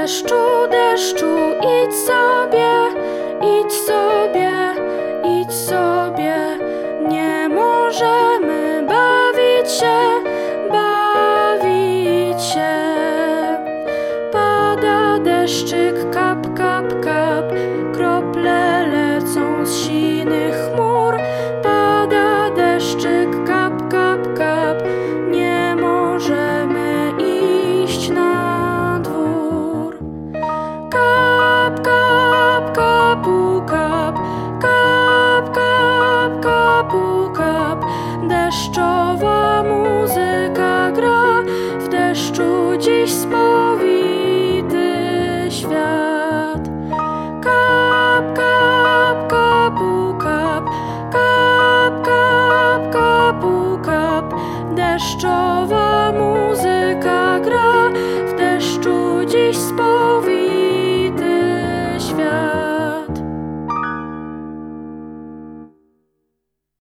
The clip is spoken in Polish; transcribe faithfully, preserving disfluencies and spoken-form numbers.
Deszczu, deszczu, idź sobie, idź sobie, idź sobie. Nie możemy bawić się, bawić się. Pada deszczyk, kap, kap, kap, krople lecą z sinych chmur. Pada deszczyk, kap, kap, kap, nie możemy iść na dwór. Kap, kap, kapu, kap, kap, kap, kapu, kap. Deszczowa muzyka gra, w deszczu dziś spowity świat. Kap, kap, kapu, kap, kap, kap, kapu, kap. Deszczowa muzyka gra,